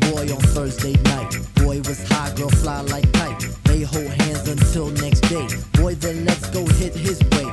boy on Thursday night. Boy was high, girl fly like kite. They hold hands until next day. Boy, then let's go hit his way.